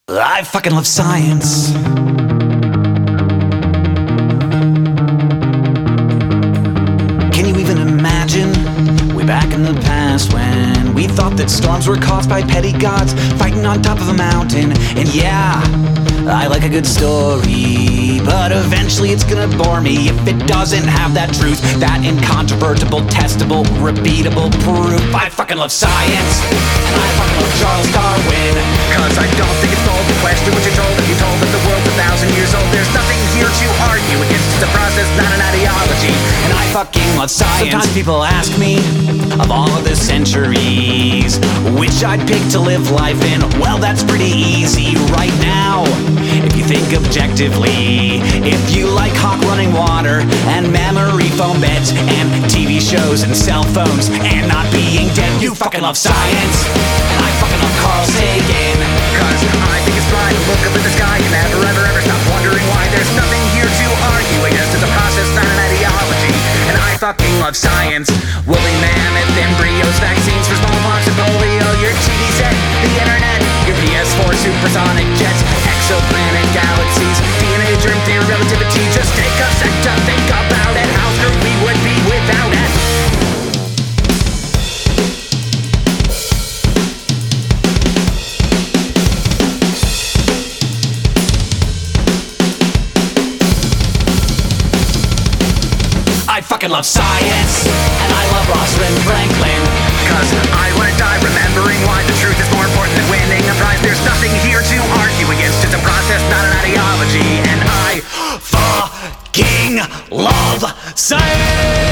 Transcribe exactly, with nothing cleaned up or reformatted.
I fucking love science. Can you even imagine? Way back in the past when we thought that storms were caused by petty gods fighting on top of a mountain. And yeah, I like a good story, but eventually it's gonna bore me if it doesn't have that truth, that incontrovertible, testable, repeatable proof. I fucking love science, and I fucking love Charles Darwin, cause I don't think it's bold to question what you're told. If you're told that the world's a thousand years old, there's nothing here to argue against. It's a process, not an ideology, and I fucking love science. Sometimes people ask me, of all of the centuries, which I'd pick to live life in. Well, that's pretty easy right now, if you think objectively. If you like hawk running water and memory foam beds and T V shows and cell phones and not being dead, you fucking love science. And I fucking love Carl Sagan, cause I think it's fine to look up at the sky and never ever ever stop wondering why. There's nothing here to argue against. It's a process, not an ideology, and I fucking love science. Woolly mammoth embryos, vaccines for smallpox and polio, your T V set, the internet, your P S four, supersonic jets, exoplanet galaxies, D N A, germ theory, relativity. Just take a sec to think about it, how screwed we would be without it. I fucking love science, and I love Rosalind Franklin, cause I wanna die remembering why the truth is more important than winning a prize. There's nothing here to argue against. It's a process, not an ideology, and I fucking love science.